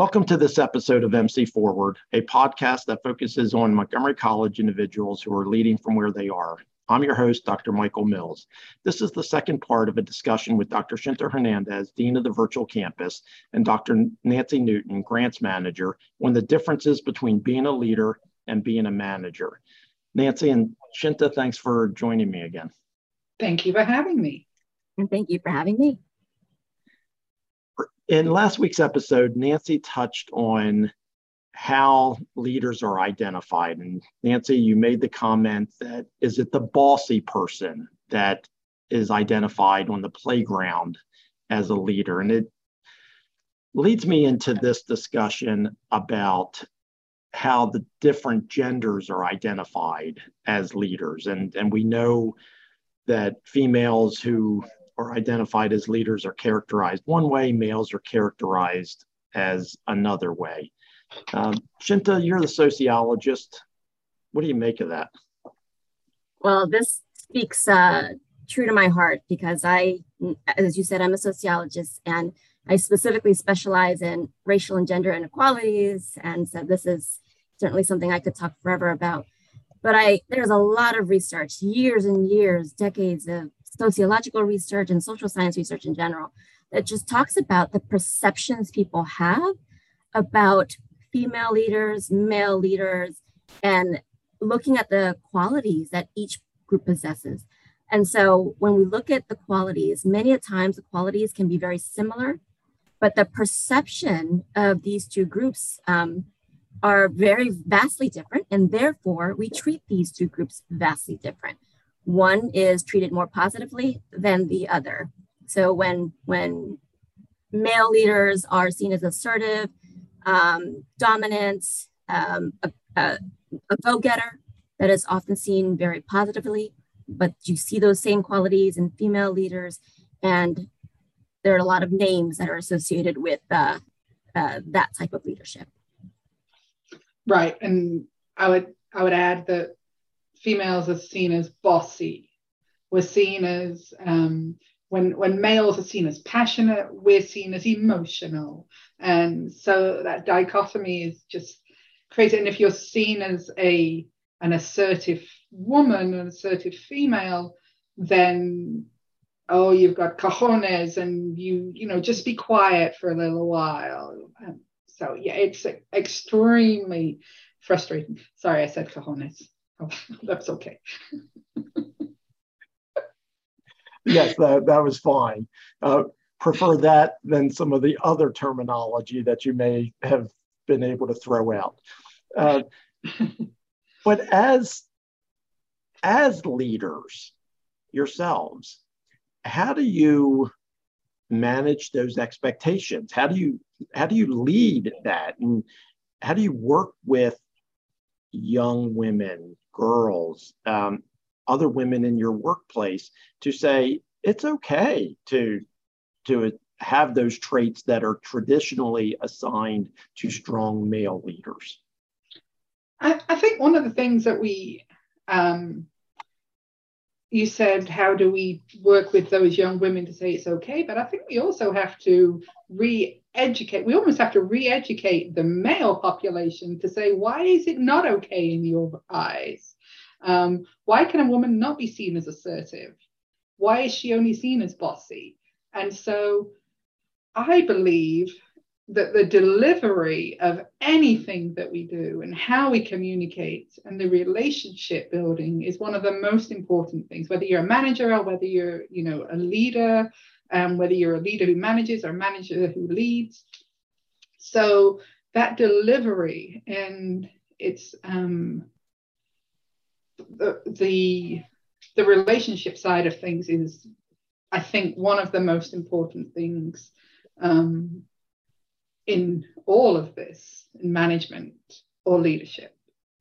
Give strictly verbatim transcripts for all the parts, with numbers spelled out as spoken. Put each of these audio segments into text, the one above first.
Welcome to this episode of M C Forward, a podcast that focuses on Montgomery College individuals who are leading from where they are. I'm your host, Doctor Michael Mills. This is the second part of a discussion with Doctor Shinta Hernandez, Dean of the Virtual Campus, and Doctor Nancy Newton, Grants Manager, on the differences between being a leader and being a manager. Nancy and Shinta, thanks for joining me again. Thank you for having me. And thank you for having me. In last week's episode, Nancy touched on how leaders are identified. And Nancy, you made the comment that is it the bossy person that is identified on the playground as a leader? And it leads me into this discussion about how the different genders are identified as leaders. And, and we know that females who are identified as leaders are characterized one way, males are characterized as another way. Um, Shinta, you're the sociologist. What do you make of that? Well, this speaks uh, true to my heart because I, as you said, I'm a sociologist and I specifically specialize in racial and gender inequalities. And so this is certainly something I could talk forever about. But I there's a lot of research, years and years, decades of sociological research and social science research in general that just talks about the perceptions people have about female leaders, male leaders, and looking at the qualities that each group possesses. And so when we look at the qualities, many a times the qualities can be very similar, but the perception of these two groups um, are very vastly different. And therefore, we treat these two groups vastly different. One is treated more positively than the other. So when, when male leaders are seen as assertive, um, dominant, um, a, a, a go-getter, that is often seen very positively, but you see those same qualities in female leaders, and there are a lot of names that are associated with uh, uh, that type of leadership. Right, and I would I would add that females are seen as bossy. We're seen as, um, when, when males are seen as passionate, we're seen as emotional. And so that dichotomy is just crazy. And if you're seen as a an assertive woman, an assertive female, then, oh, you've got cojones and you, you know, just be quiet for a little while. Um, so yeah, it's extremely frustrating. Sorry, I said cojones. Oh, that's okay. Yes, that, that was fine. Uh, prefer that than some of the other terminology that you may have been able to throw out. Uh, but as, as leaders yourselves, how do you manage those expectations? How do you, how do you lead that? And how do you work with young women, girls, um, other women in your workplace to say it's okay to to have those traits that are traditionally assigned to strong male leaders? I, I think one of the things that we, um, you said, how do we work with those young women to say it's okay? But I think we also have to re-educate. We almost have to re-educate the male population to say, why is it not okay in your eyes? Um, why can a woman not be seen as assertive? Why is she only seen as bossy? And so I believe that the delivery of anything that we do and how we communicate and the relationship building is one of the most important things, whether you're a manager or whether you're, you know, a leader, um, whether you're a leader who manages or a manager who leads. So that delivery and it's, um, The, the the relationship side of things is, I think, one of the most important things um, in all of this, in management or leadership.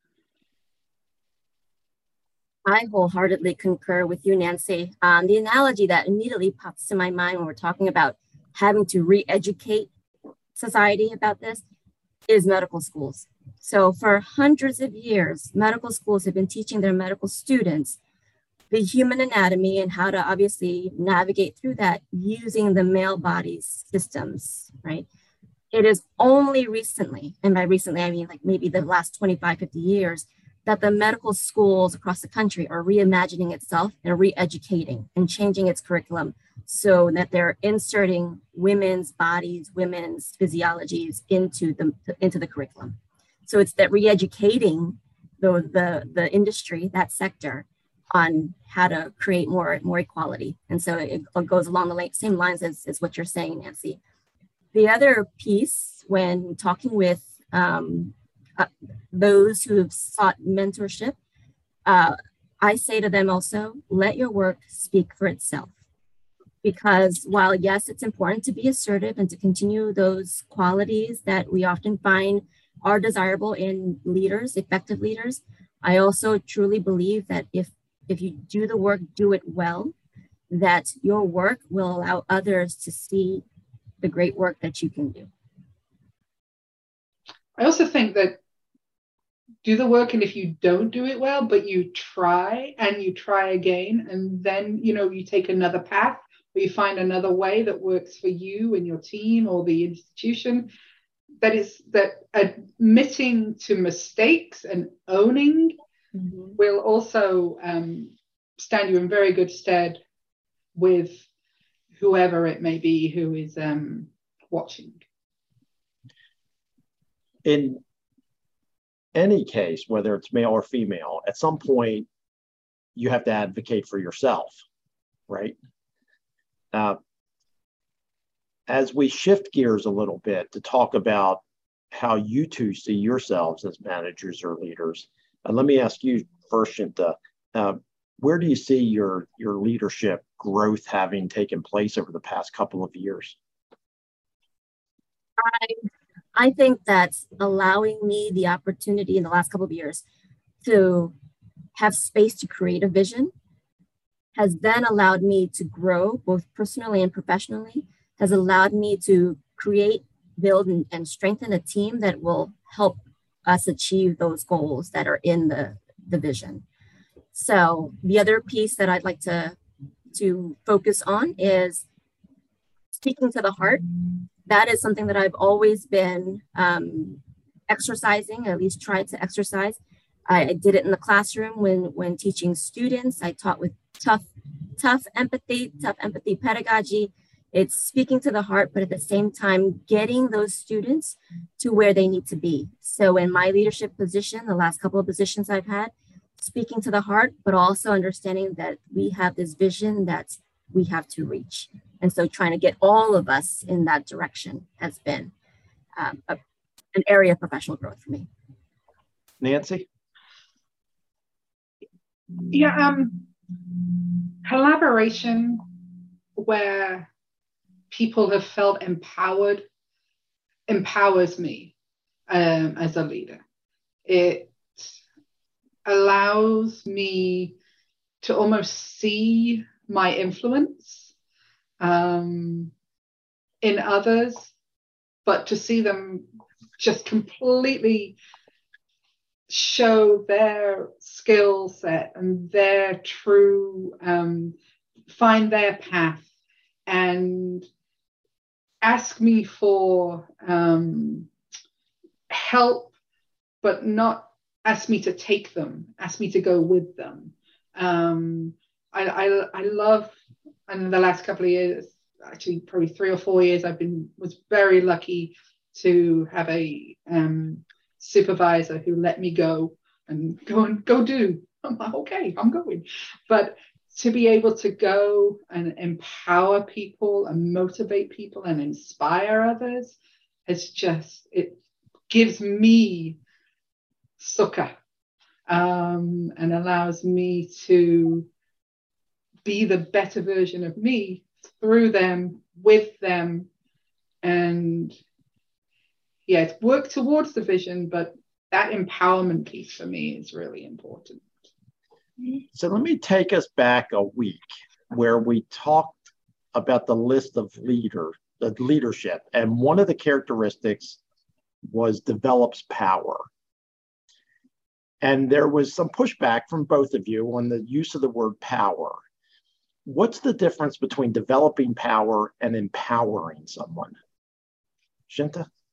I wholeheartedly concur with you, Nancy. Um, the analogy that immediately pops to my mind when we're talking about having to re-educate society about this is medical schools. So for hundreds of years, medical schools have been teaching their medical students the human anatomy and how to obviously navigate through that using the male body's systems, right? it is only recently, and by recently, I mean like maybe the last twenty-five, fifty years, that the medical schools across the country are reimagining itself and re-educating and changing its curriculum so that they're inserting women's bodies, women's physiologies into the, into the curriculum. So it's that re-educating the, the, the industry, that sector, on how to create more, more equality. And so it, it goes along the same lines as, as what you're saying, Nancy. The other piece, when talking with um, uh, those who have sought mentorship, uh, I say to them also, let your work speak for itself. Because while, yes, it's important to be assertive and to continue those qualities that we often find are desirable in leaders, effective leaders, I also truly believe that if, if you do the work, do it well, that your work will allow others to see the great work that you can do. I also think that do the work, and if you don't do it well, but you try and you try again, and then, you know, you take another path, or you find another way that works for you and your team or the institution, that is that admitting to mistakes and owning mm-hmm. will also um, stand you in very good stead with whoever it may be who is um, watching. In any case, whether it's male or female, at some point you have to advocate for yourself, right? Uh, as we shift gears a little bit to talk about how you two see yourselves as managers or leaders, uh, let me ask you first, Shinta, uh, where do you see your, your leadership growth having taken place over the past couple of years? I, I think that's allowing me the opportunity in the last couple of years to have space to create a vision has then allowed me to grow both personally and professionally, has allowed me to create, build, and, and strengthen a team that will help us achieve those goals that are in the, the vision. So the other piece that I'd like to, to focus on is speaking to the heart. That is something that I've always been um, exercising, at least tried to exercise. I, I did it in the classroom when, when teaching students. I taught with tough, tough empathy, tough empathy pedagogy. It's speaking to the heart, but at the same time, getting those students to where they need to be. So in my leadership position, the last couple of positions I've had, speaking to the heart, but also understanding that we have this vision that we have to reach. And so trying to get all of us in that direction has been um, a, an area of professional growth for me. Nancy? Yeah, um, collaboration where people have felt empowered empowers me um, as a leader. It allows me to almost see my influence um, in others, but to see them just completely show their skill set and their true, um, find their path and ask me for um, help, but not ask me to take them, ask me to go with them. Um, I, I, I love, and in the last couple of years, actually probably three or four years, I've been, was very lucky to have a um, supervisor who let me go and go and go do. I'm like, okay, I'm going. But to be able to go and empower people and motivate people and inspire others, it's just, it gives me succor um, and allows me to be the better version of me through them, with them, and yes, work towards the vision, but that empowerment piece for me is really important. So let me take us back a week where we talked about the list of leader, the leadership, and one of the characteristics was develops power. And there was some pushback from both of you on the use of the word power. What's the difference between developing power and empowering someone? Shinta?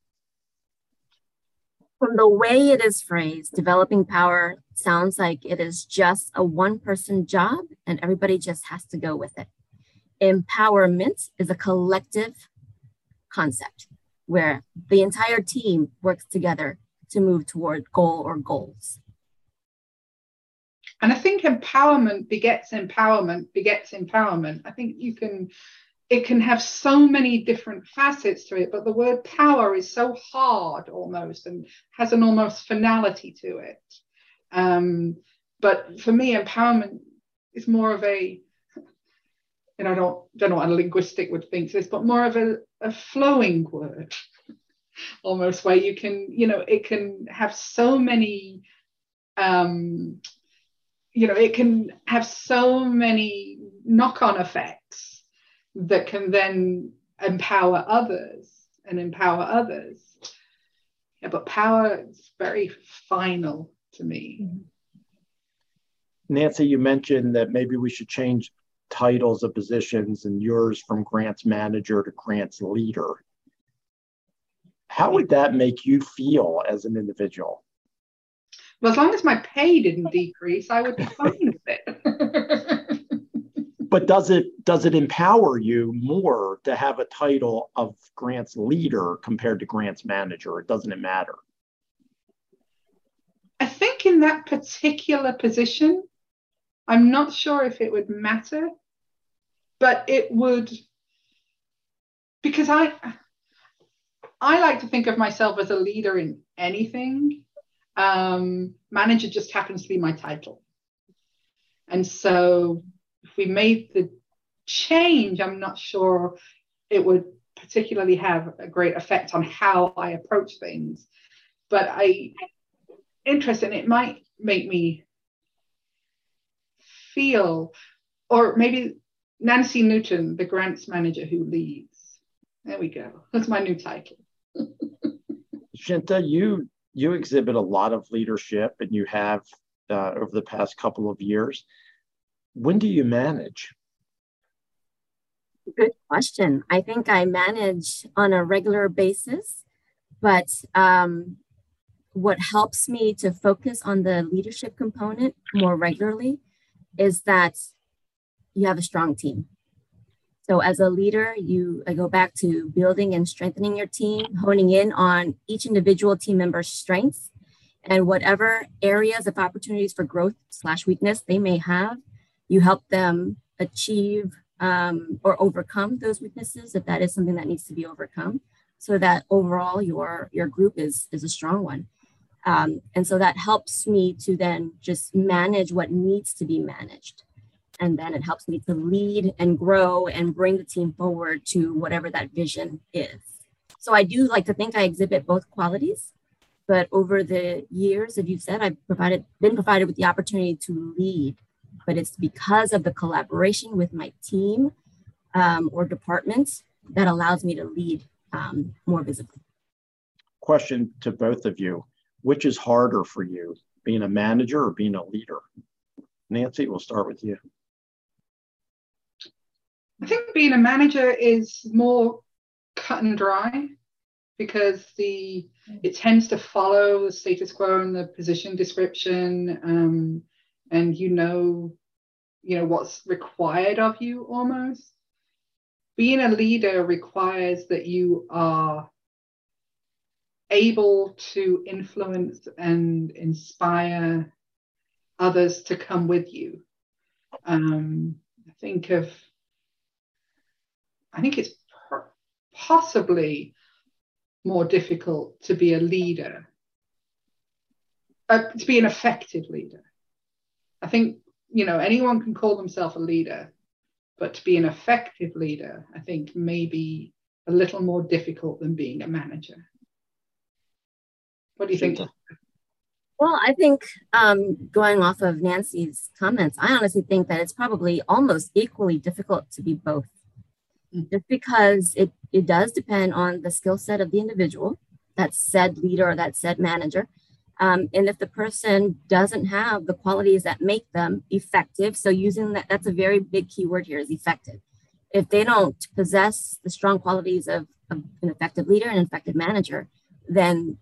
From the way it is phrased, developing power sounds like it is just a one-person job and everybody just has to go with it. Empowerment is a collective concept where the entire team works together to move toward goal or goals. And I think empowerment begets empowerment begets empowerment. I think you can, it can have so many different facets to it, but the word power is so hard almost and has an almost finality to it. Um, but for me, empowerment is more of a, and I don't, don't know what a linguistic would think this, but more of a, a flowing word, almost, where you can, you know, it can have so many, um, you know, it can have so many knock-on effects that can then empower others and empower others. Yeah, but power is very final to me. Nancy, you mentioned that maybe we should change titles of positions and yours from grants manager to grants leader. How would that make you feel as an individual? Well, as long as my pay didn't decrease, I would be fine with it. But does it does it empower you more to have a title of grants leader compared to grants manager, or doesn't it matter? I think in that particular position, I'm not sure if it would matter, but it would, because I I like to think of myself as a leader in anything. Um, manager just happens to be my title. And so if we made the change, I'm not sure it would particularly have a great effect on how I approach things. But I, interesting, it might make me feel, or maybe Nancy Newton, the grants manager who leads. There we go. That's my new title. Shinta, you you exhibit a lot of leadership, and you have uh, over the past couple of years. When do you manage? Good question. I think I manage on a regular basis, but um, what helps me to focus on the leadership component more regularly is that you have a strong team. So as a leader, you I go back to building and strengthening your team, honing in on each individual team member's strengths and whatever areas of opportunities for growth slash weakness they may have, you help them achieve um, or overcome those weaknesses if that is something that needs to be overcome, so that overall your, your group is, is a strong one. Um, and so that helps me to then just manage what needs to be managed. And then it helps me to lead and grow and bring the team forward to whatever that vision is. So I do like to think I exhibit both qualities, but over the years, as you said, I've provided, been provided with the opportunity to lead, but it's because of the collaboration with my team um, or departments that allows me to lead um, more visibly. Question to both of you. Which is harder for you, being a manager or being a leader? Nancy, we'll start with you. I think being a manager is more cut and dry because the it tends to follow the status quo and the position description, um, and you know, you know what's required of you almost. Being a leader requires that you are able to influence and inspire others to come with you. Um, I think of, I think it's possibly more difficult to be a leader, uh, to be an effective leader. I think, you know, anyone can call themselves a leader, but to be an effective leader, I think may be a little more difficult than being a manager. What do you think? Well, I think um, going off of Nancy's comments, I honestly think that it's probably almost equally difficult to be both. Mm-hmm. Just because it, it does depend on the skill set of the individual, that said leader or that said manager. Um, and if the person doesn't have the qualities that make them effective, so using that, that's a very big key word here is effective. If they don't possess the strong qualities of, of an effective leader and an effective manager, then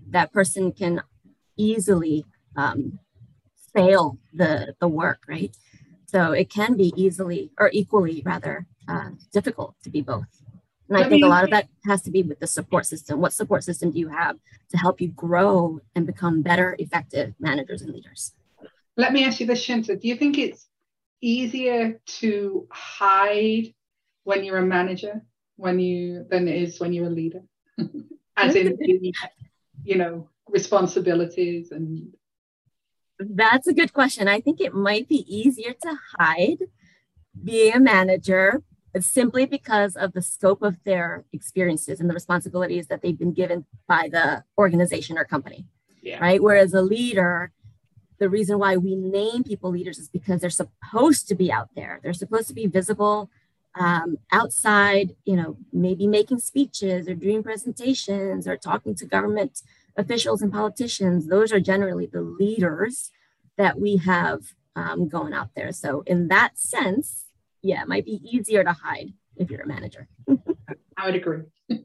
that person can easily um, fail the, the work, right? So it can be easily, or equally rather, uh, difficult to be both. And I think a lot of that has to be with the support system. What support system do you have to help you grow and become better, effective managers and leaders? Let me ask you this, Shinta. Do you think it's easier to hide when you're a manager when you than it is when you're a leader? As in, the, you know, responsibilities and... That's a good question. I think it might be easier to hide being a manager simply because of the scope of their experiences and the responsibilities that they've been given by the organization or company, yeah. Right? Whereas a leader, the reason why we name people leaders is because they're supposed to be out there. They're supposed to be visible um, outside, you know, maybe making speeches or doing presentations or talking to government officials and politicians. Those are generally the leaders that we have um, going out there. So in that sense, yeah, it might be easier to hide if you're a manager. I would agree.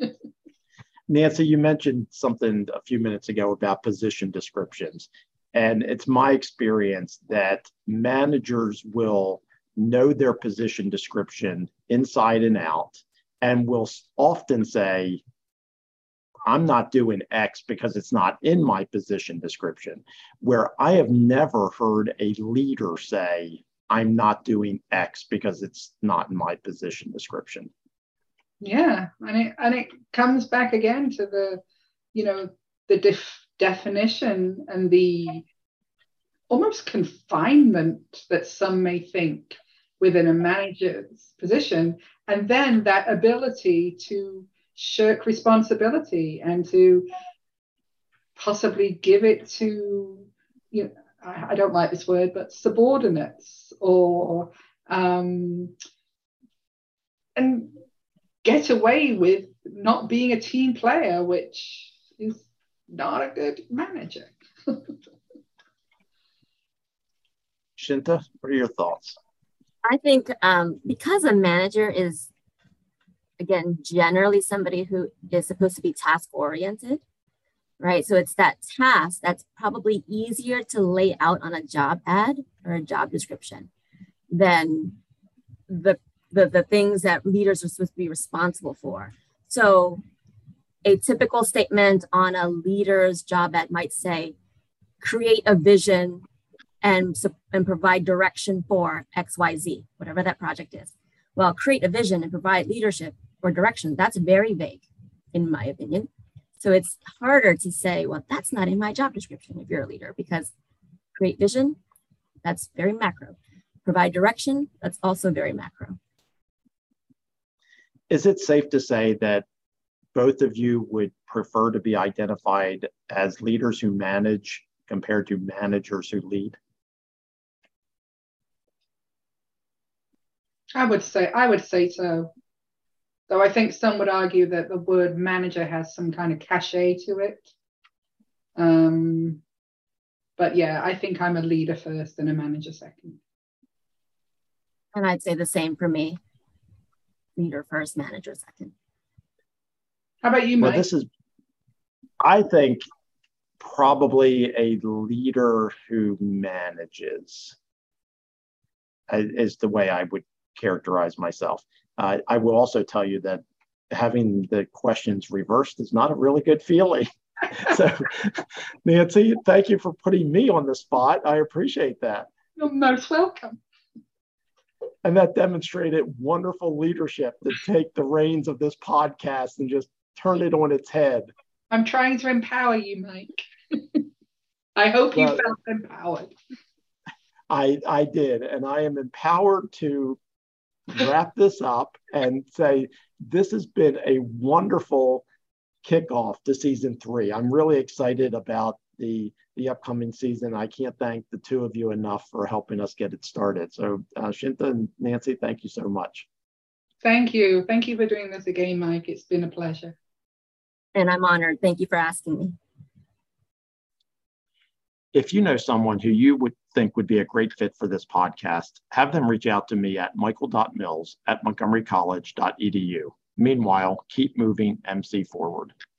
Nancy, you mentioned something a few minutes ago about position descriptions. And it's my experience that managers will know their position description inside and out and will often say, I'm not doing X because it's not in my position description, where I have never heard a leader say, I'm not doing X because it's not in my position description. Yeah, and it and it comes back again to the, you know, the def- definition and the almost confinement that some may think within a manager's position, and then that ability to shirk responsibility and to possibly give it to, you know, I, I don't like this word, but subordinates, or um, and get away with not being a team player, which is not a good manager. Shinta, what are your thoughts? I think um, because a manager is, again, generally somebody who is supposed to be task oriented, right? So it's that task that's probably easier to lay out on a job ad or a job description than the, the, the things that leaders are supposed to be responsible for. So a typical statement on a leader's job ad might say, create a vision and, and provide direction for X Y Z, whatever that project is. Well, create a vision and provide leadership or direction, that's very vague, in my opinion. So it's harder to say, well, that's not in my job description if you're a leader, because create vision, that's very macro. Provide direction, that's also very macro. Is it safe to say that both of you would prefer to be identified as leaders who manage compared to managers who lead? I would say, I would say so. Though I think some would argue that the word manager has some kind of cachet to it. Um, but yeah, I think I'm a leader first and a manager second. And I'd say the same for me. Leader first, manager second. How about you, Mike? Well, this is, I think, probably a leader who manages is the way I would characterize myself. Uh, I will also tell you that having the questions reversed is not a really good feeling. So, Nancy, thank you for putting me on the spot. I appreciate that. You're most welcome. And that demonstrated wonderful leadership to take the reins of this podcast and just turn it on its head. I'm trying to empower you, Mike. I hope you well, felt empowered. I, I did, and I am empowered to wrap this up and say this has been a wonderful kickoff to season three. I'm really excited about the the upcoming season. I can't thank the two of you enough for helping us get it started. So uh, Shinta and Nancy, thank you so much. Thank you. Thank you for doing this again, Mike. It's been a pleasure. And I'm honored. Thank you for asking me. If you know someone who you would think would be a great fit for this podcast, have them reach out to me at michael dot mills at montgomery college dot e d u. Meanwhile, keep moving M C forward.